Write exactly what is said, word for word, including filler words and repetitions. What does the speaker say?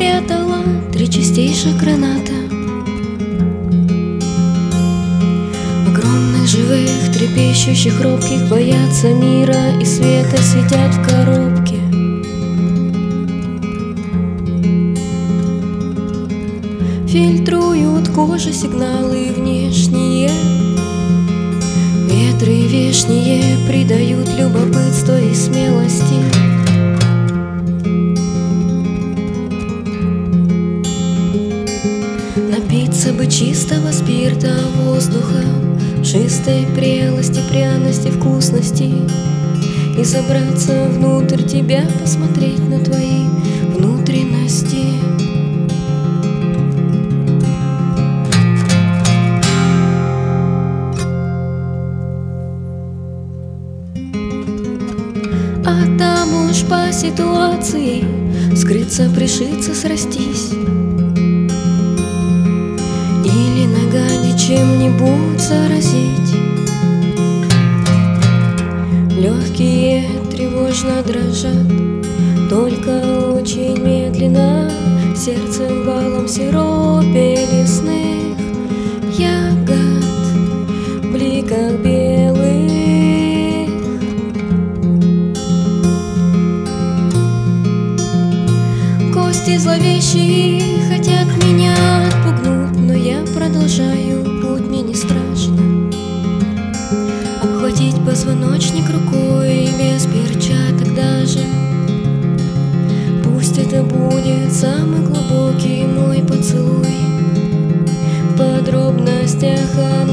спрятала три чистейших граната, огромных, живых, трепещущих, робких, боятся мира и света, сидят в коробке. Фильтруют кожи сигналы внешние, ветры вешние придают любопытство и смелости. Напиться бы чистого спирта, воздуха, чистой прелости, пряности, вкусности, и забраться внутрь тебя, посмотреть на твои внутренности. А там уж по ситуации скрыться, пришиться, срастись, или нога чем-нибудь заразить. Легкие тревожно дрожат, только очень медленно, сердцем валом сиропе лесных ягод, бликах белых. Кости зловещие хотят меня отпугнуть, но я продолжаю путь, мне не страшно обхватить позвоночник рукой без перчаток даже. Пусть это будет самый глубокий мой поцелуй, в подробностях о